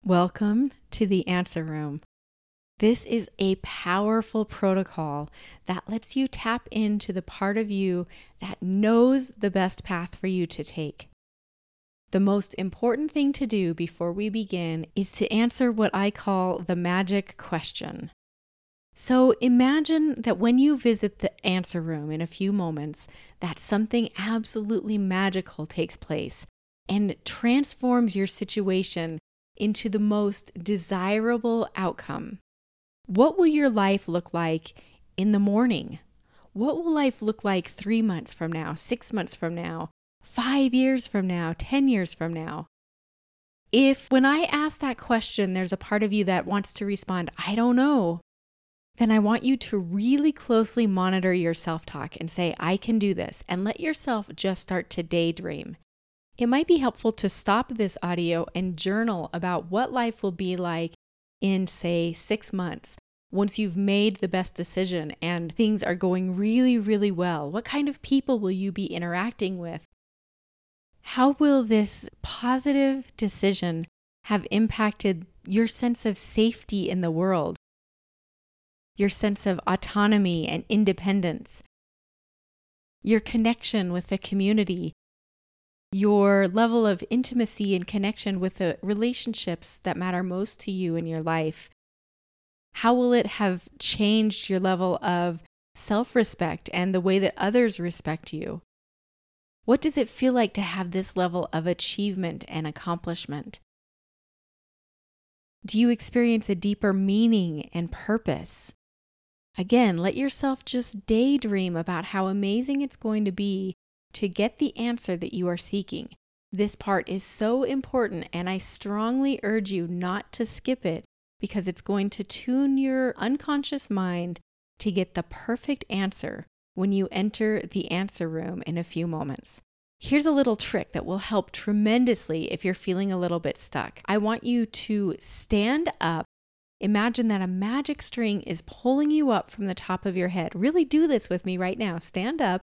Welcome to the Answer Room. This is a powerful protocol that lets you tap into the part of you that knows the best path for you to take. The most important thing to do before we begin is to answer what I call the magic question. So imagine that when you visit the Answer Room in a few moments, that something absolutely magical takes place and transforms your situation into the most desirable outcome. What will your life look like in the morning? What will life look like 3 months from now, 6 months from now, 5 years from now, 10 years from now? If when I ask that question, there's a part of you that wants to respond, I don't know, then I want you to really closely monitor your self-talk and say, I can do this, and let yourself just start to daydream. It might be helpful to stop this audio and journal about what life will be like in, say, 6 months, once you've made the best decision and things are going really, really well. What kind of people will you be interacting with? How will this positive decision have impacted your sense of safety in the world, your sense of autonomy and independence, your connection with the community, your level of intimacy and connection with the relationships that matter most to you in your life? How will it have changed your level of self-respect and the way that others respect you? What does it feel like to have this level of achievement and accomplishment? Do you experience a deeper meaning and purpose? Again, let yourself just daydream about how amazing it's going to be to get the answer that you are seeking. This part is so important, and I strongly urge you not to skip it because it's going to tune your unconscious mind to get the perfect answer when you enter the answer room in a few moments. Here's a little trick that will help tremendously if you're feeling a little bit stuck. I want you to stand up. Imagine that a magic string is pulling you up from the top of your head. Really do this with me right now. Stand up.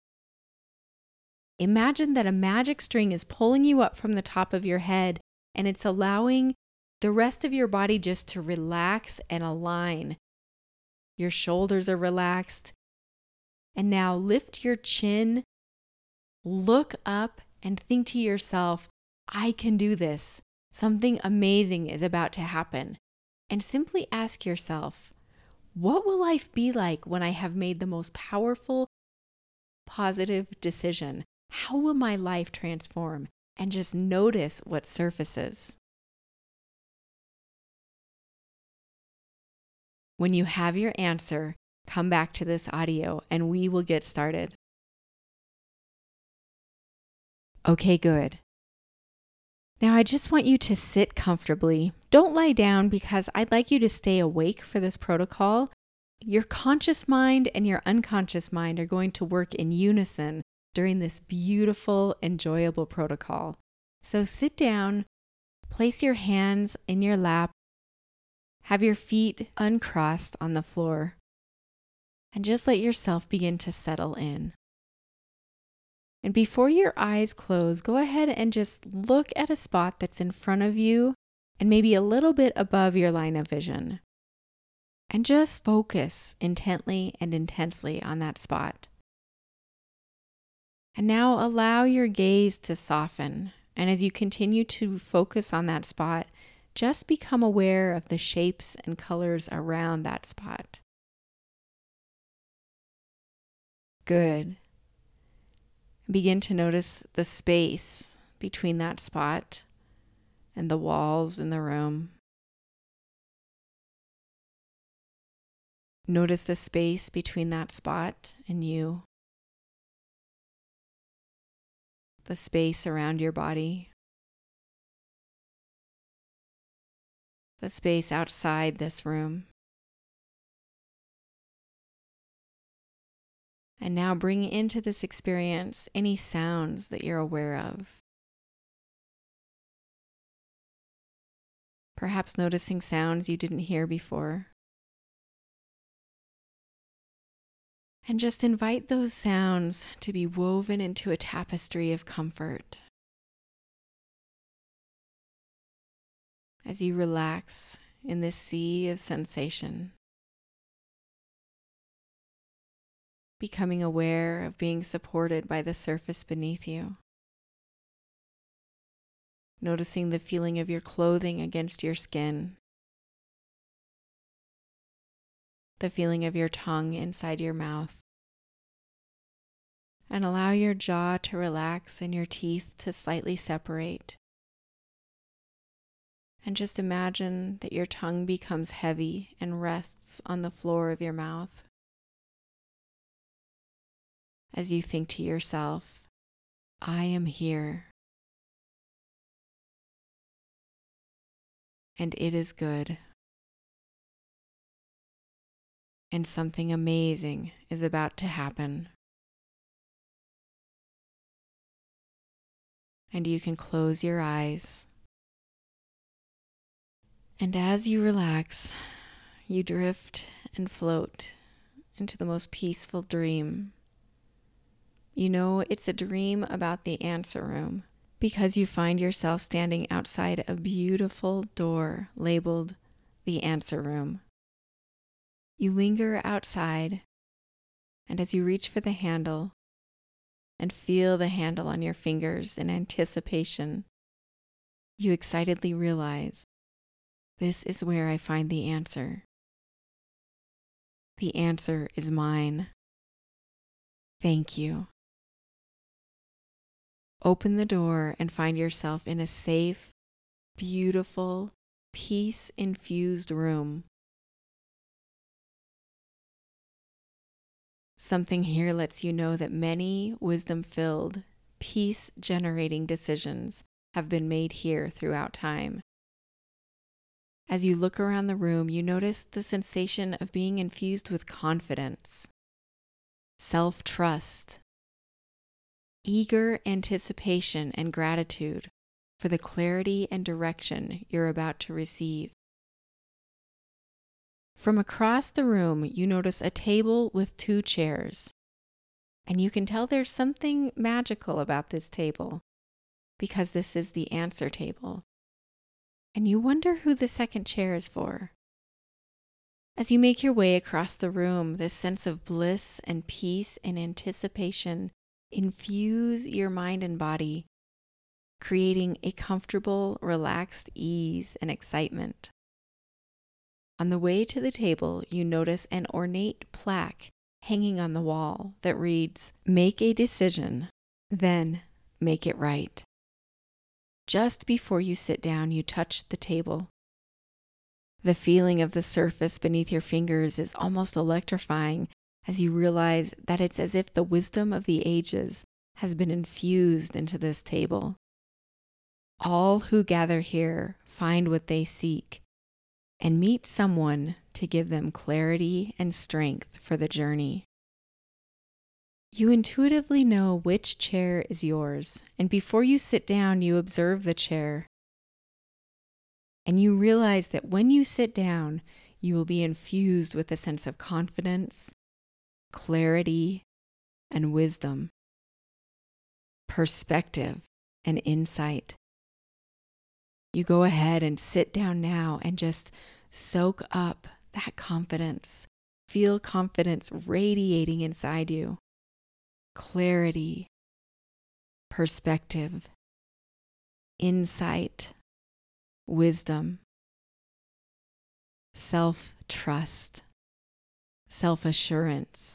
Imagine that a magic string is pulling you up from the top of your head, and it's allowing the rest of your body just to relax and align. Your shoulders are relaxed. And now lift your chin, look up, and think to yourself, I can do this. Something amazing is about to happen. And simply ask yourself, what will life be like when I have made the most powerful, positive decision? How will my life transform? And just notice what surfaces. When you have your answer, come back to this audio and we will get started. Okay, good. Now I just want you to sit comfortably. Don't lie down because I'd like you to stay awake for this protocol. Your conscious mind and your unconscious mind are going to work in unison during this beautiful, enjoyable protocol. So sit down, place your hands in your lap, have your feet uncrossed on the floor, and just let yourself begin to settle in. And before your eyes close, go ahead and just look at a spot that's in front of you and maybe a little bit above your line of vision. And just focus intently and intensely on that spot. And now allow your gaze to soften. And as you continue to focus on that spot, just become aware of the shapes and colors around that spot. Good. Begin to notice the space between that spot and the walls in the room. Notice the space between that spot and you. The space around your body. The space outside this room. And now bring into this experience any sounds that you're aware of. Perhaps noticing sounds you didn't hear before. And just invite those sounds to be woven into a tapestry of comfort. as you relax in this sea of sensation, becoming aware of being supported by the surface beneath you. Noticing the feeling of your clothing against your skin, the feeling of your tongue inside your mouth, and allow your jaw to relax and your teeth to slightly separate. And just imagine that your tongue becomes heavy and rests on the floor of your mouth as you think to yourself, I am here, and it is good, and something amazing is about to happen. And you can close your eyes. And as you relax, you drift and float into the most peaceful dream. You know it's a dream about the answer room because you find yourself standing outside a beautiful door labeled the answer room. You linger outside, and as you reach for the handle and feel the handle on your fingers in anticipation, you excitedly realize, this is where I find the answer. The answer is mine. Thank you. Open the door and find yourself in a safe, beautiful, peace-infused room. Something here lets you know that many wisdom-filled, peace-generating decisions have been made here throughout time. As you look around the room, you notice the sensation of being infused with confidence, self-trust, eager anticipation and gratitude for the clarity and direction you're about to receive. From across the room, you notice a table with 2 chairs, and you can tell there's something magical about this table because this is the answer table. And you wonder who the second chair is for. As you make your way across the room, this sense of bliss and peace and anticipation infuse your mind and body, creating a comfortable, relaxed ease and excitement. On the way to the table, you notice an ornate plaque hanging on the wall that reads, "Make a decision, then make it right." Just before you sit down, you touch the table. The feeling of the surface beneath your fingers is almost electrifying as you realize that it's as if the wisdom of the ages has been infused into this table. All who gather here find what they seek and meet someone to give them clarity and strength for the journey. You intuitively know which chair is yours, and before you sit down, you observe the chair. And you realize that when you sit down, you will be infused with a sense of confidence, clarity, and wisdom, perspective, and insight. You go ahead and sit down now and just soak up that confidence. Feel confidence radiating inside you. Clarity, perspective, insight, wisdom, self-trust, self-assurance.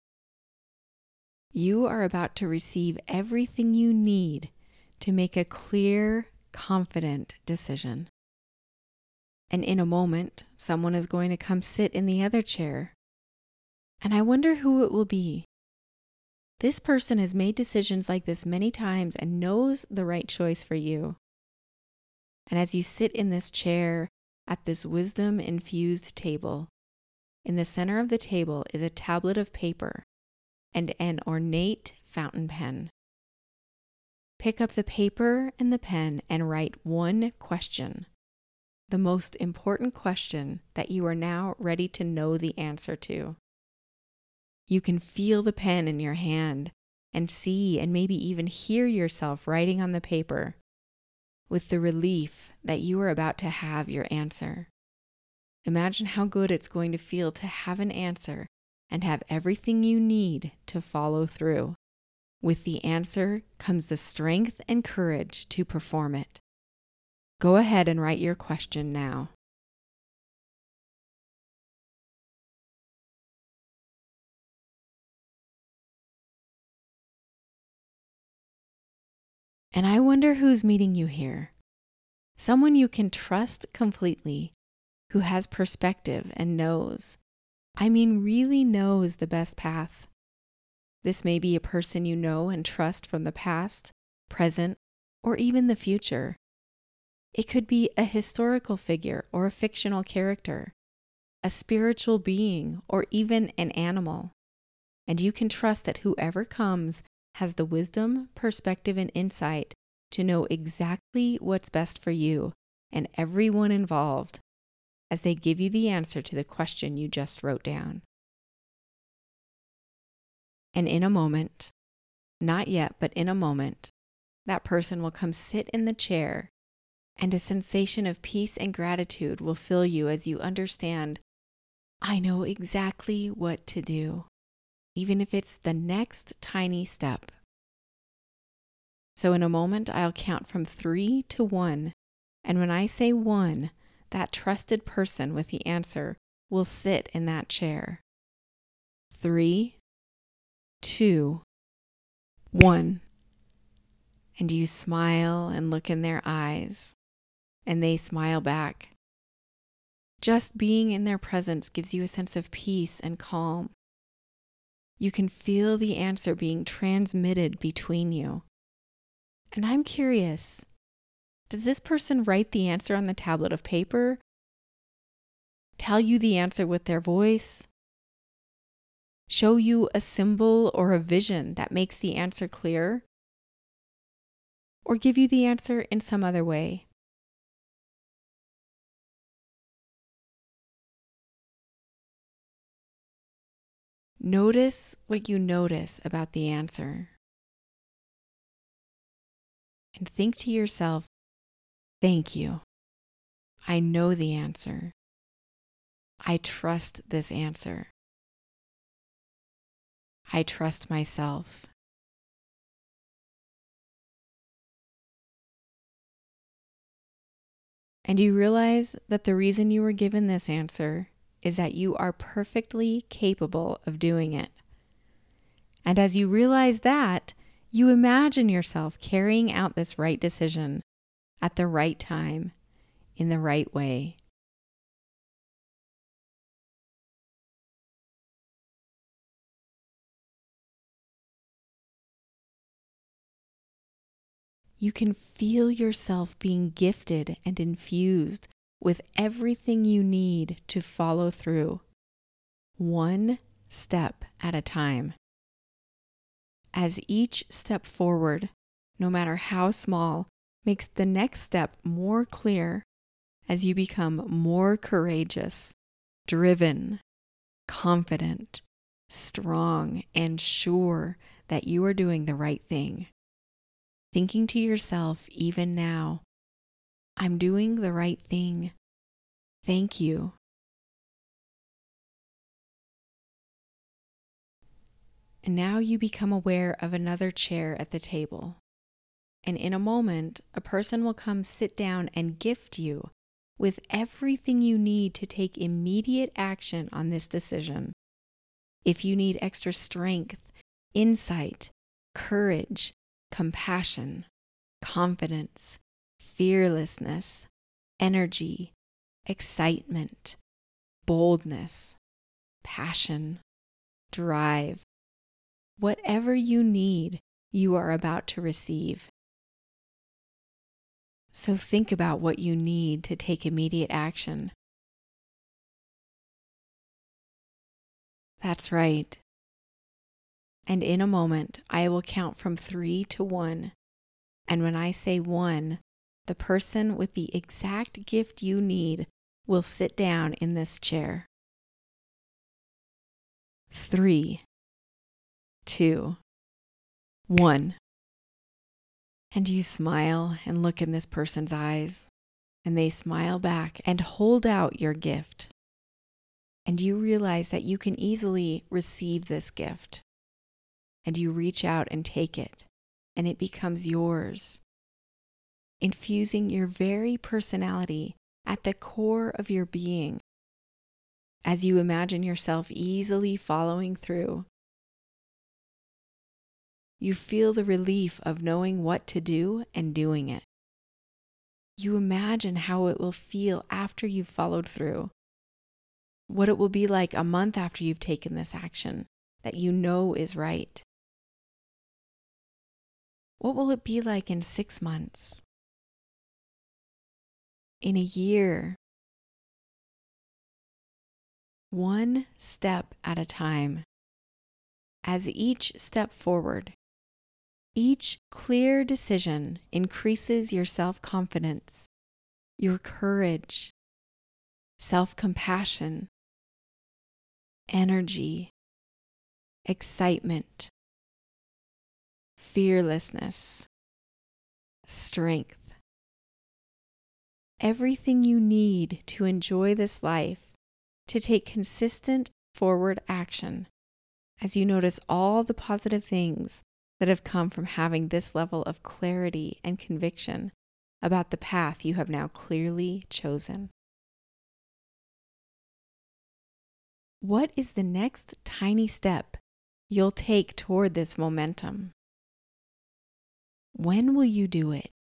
You are about to receive everything you need to make a clear, confident decision. And in a moment, someone is going to come sit in the other chair. And I wonder who it will be. This person has made decisions like this many times and knows the right choice for you. And as you sit in this chair at this wisdom-infused table, in the center of the table is a tablet of paper and an ornate fountain pen. Pick up the paper and the pen and write one question, the most important question that you are now ready to know the answer to. You can feel the pen in your hand and see and maybe even hear yourself writing on the paper with the relief that you are about to have your answer. Imagine how good it's going to feel to have an answer and have everything you need to follow through. With the answer comes the strength and courage to perform it. Go ahead and write your question now. And I wonder who's meeting you here. Someone you can trust completely, who has perspective and knows. Really knows the best path. This may be a person you know and trust from the past, present, or even the future. It could be a historical figure or a fictional character, a spiritual being, or even an animal. And you can trust that whoever comes has the wisdom, perspective, and insight to know exactly what's best for you and everyone involved as they give you the answer to the question you just wrote down. And in a moment, not yet, but in a moment, that person will come sit in the chair, and a sensation of peace and gratitude will fill you as you understand, I know exactly what to do, even if it's the next tiny step. So in a moment, I'll count from 3 to 1, and when I say 1, that trusted person with the answer will sit in that chair. 3, 2, 1. And you smile and look in their eyes, and they smile back. Just being in their presence gives you a sense of peace and calm. You can feel the answer being transmitted between you. And I'm curious, does this person write the answer on the tablet of paper? Tell you the answer with their voice? Show you a symbol or a vision that makes the answer clear? Or give you the answer in some other way? Notice what you notice about the answer. And think to yourself, thank you. I know the answer. I trust this answer. I trust myself. And you realize that the reason you were given this answer is that you are perfectly capable of doing it. And as you realize that, you imagine yourself carrying out this right decision at the right time, in the right way. You can feel yourself being gifted and infused with everything you need to follow through, one step at a time. As each step forward, no matter how small, makes the next step more clear as you become more courageous, driven, confident, strong, and sure that you are doing the right thing. Thinking to yourself even now, I'm doing the right thing. Thank you. And now you become aware of another chair at the table. And in a moment, a person will come sit down and gift you with everything you need to take immediate action on this decision. If you need extra strength, insight, courage, compassion, confidence, fearlessness, energy, excitement, boldness, passion, drive, whatever you need, you are about to receive. So think about what you need to take immediate action. That's right. And in a moment, I will count from 3 to 1. And when I say 1, the person with the exact gift you need will sit down in this chair. 3, 2, 1. And you smile and look in this person's eyes, And they smile back and hold out your gift. And you realize that you can easily receive this gift. And you reach out and take it, and it becomes yours, infusing your very personality at the core of your being. As you imagine yourself easily following through, you feel the relief of knowing what to do and doing it. You imagine how it will feel after you've followed through, what it will be like a month after you've taken this action that you know is right. What will it be like in 6 months? In a year? One step at a time. As each step forward, each clear decision increases your self-confidence, your courage, self-compassion, energy, excitement, fearlessness, strength. Everything you need to enjoy this life, to take consistent forward action as you notice all the positive things that have come from having this level of clarity and conviction about the path you have now clearly chosen. What is the next tiny step you'll take toward this momentum? When will you do it?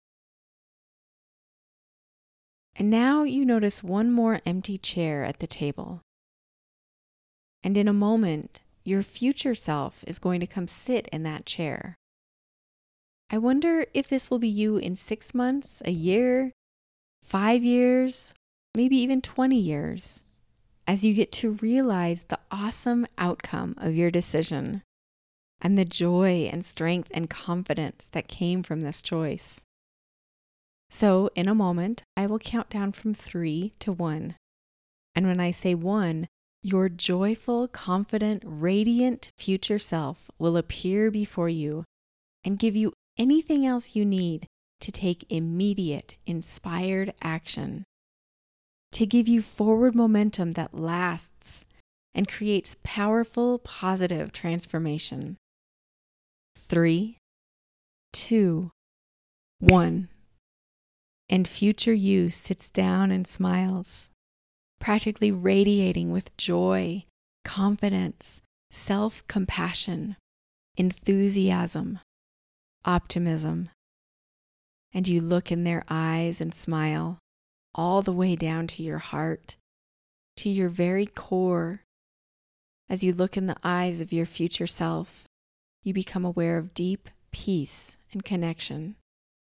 And now you notice one more empty chair at the table. And in a moment, your future self is going to come sit in that chair. I wonder if this will be you in 6 months, a year, 5 years, maybe even 20 years, as you get to realize the awesome outcome of your decision and the joy and strength and confidence that came from this choice. So in a moment, I will count down from 3 to 1. And when I say 1, your joyful, confident, radiant future self will appear before you and give you anything else you need to take immediate, inspired action, to give you forward momentum that lasts and creates powerful, positive transformation. 3, 2, 1. And future you sits down and smiles, practically radiating with joy, confidence, self-compassion, enthusiasm, optimism. And you look in their eyes and smile all the way down to your heart, to your very core. As you look in the eyes of your future self, you become aware of deep peace and connection.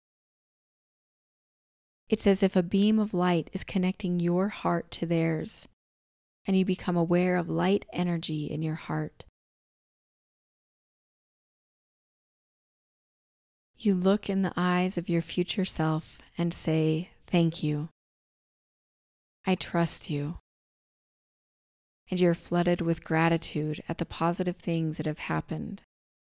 It's as if a beam of light is connecting your heart to theirs, and you become aware of light energy in your heart. You look in the eyes of your future self and say, "Thank you. I trust you." And you're flooded with gratitude at the positive things that have happened.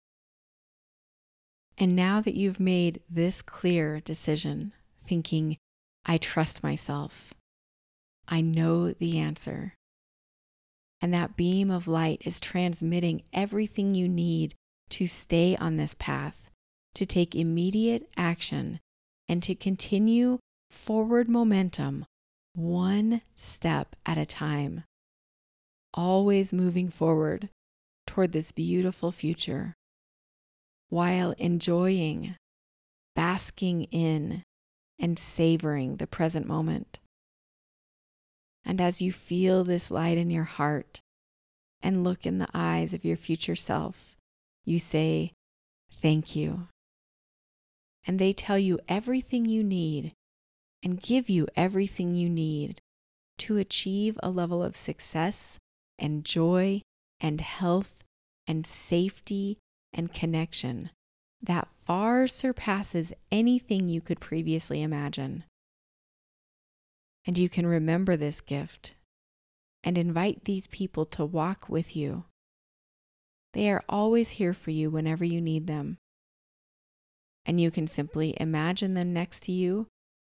And now that you've made this clear decision, thinking, "I trust myself. I know the answer." And that beam of light is transmitting everything you need to stay on this path, to take immediate action, and to continue forward momentum one step at a time, always moving forward toward this beautiful future, while enjoying, basking in, and savoring the present moment. And as you feel this light in your heart and look in the eyes of your future self, you say, "Thank you." And they tell you everything you need and give you everything you need to achieve a level of success and joy and health and safety and connection that far surpasses anything you could previously imagine. And you can remember this gift and invite these people to walk with you. They are always here for you whenever you need them. And you can simply imagine them next to you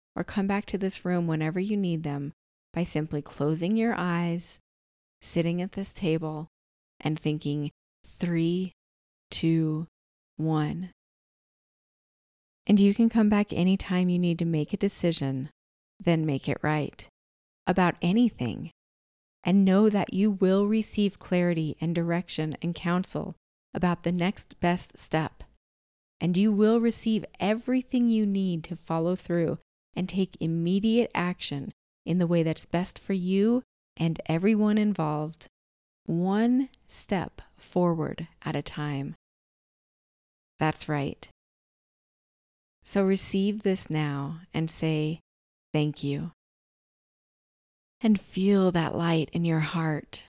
or come back to this room whenever you need them by simply closing your eyes, sitting at this table, and thinking 3, 2, 1. And you can come back anytime you need to make a decision, then make it right, about anything. And know that you will receive clarity and direction and counsel about the next best step. And you will receive everything you need to follow through and take immediate action in the way that's best for you and everyone involved, one step forward at a time. That's right. So receive this now and say thank you. And feel that light in your heart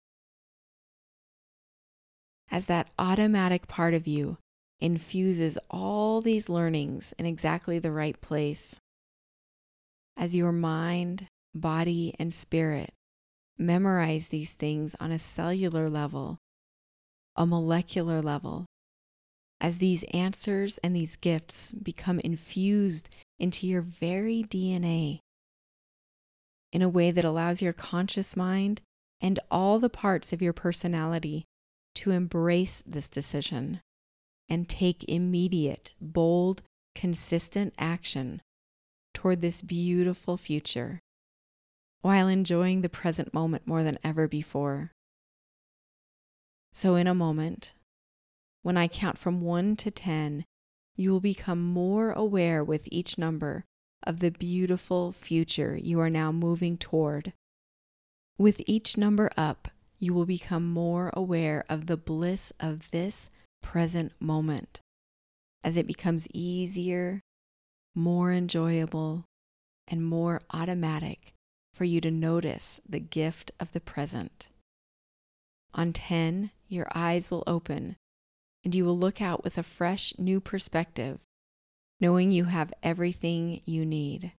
as that automatic part of you infuses all these learnings in exactly the right place. As your mind, body, and spirit memorize these things on a cellular level, a molecular level, as these answers and these gifts become infused into your very DNA in a way that allows your conscious mind and all the parts of your personality to embrace this decision and take immediate, bold, consistent action toward this beautiful future while enjoying the present moment more than ever before. So in a moment, when I count from 1 to 10, you will become more aware with each number of the beautiful future you are now moving toward. With each number up, you will become more aware of the bliss of this present moment as it becomes easier, more enjoyable, and more automatic for you to notice the gift of the present. On 10, your eyes will open and you will look out with a fresh new perspective, knowing you have everything you need.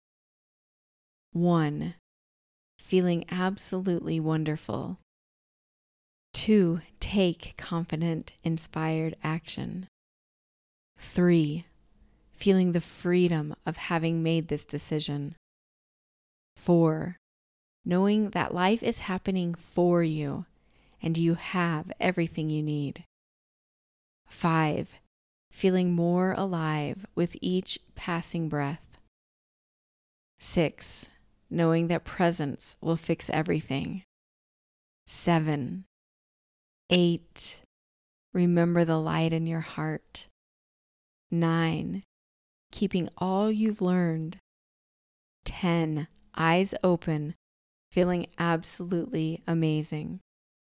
1, feeling absolutely wonderful. 2, take confident, inspired action. 3, feeling the freedom of having made this decision. 4, knowing that life is happening for you and you have everything you need. 5, feeling more alive with each passing breath. 6, knowing that presence will fix everything. 7, 8, remember the light in your heart. 9, keeping all you've learned. 10, eyes open, feeling absolutely amazing.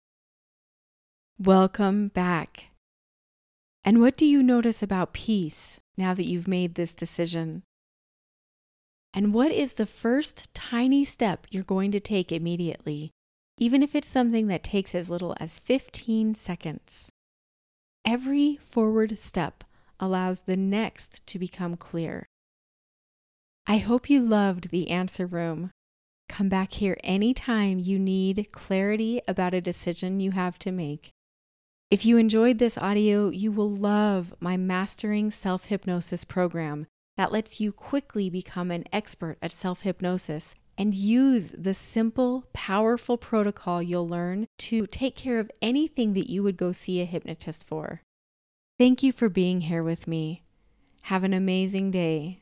Welcome back. And what do you notice about peace now that you've made this decision? And what is the first tiny step you're going to take immediately, even if it's something that takes as little as 15 seconds? Every forward step allows the next to become clear. I hope you loved the answer room. Come back here anytime you need clarity about a decision you have to make. If you enjoyed this audio, you will love my Mastering Self-Hypnosis program that lets you quickly become an expert at self-hypnosis and use the simple, powerful protocol you'll learn to take care of anything that you would go see a hypnotist for. Thank you for being here with me. Have an amazing day.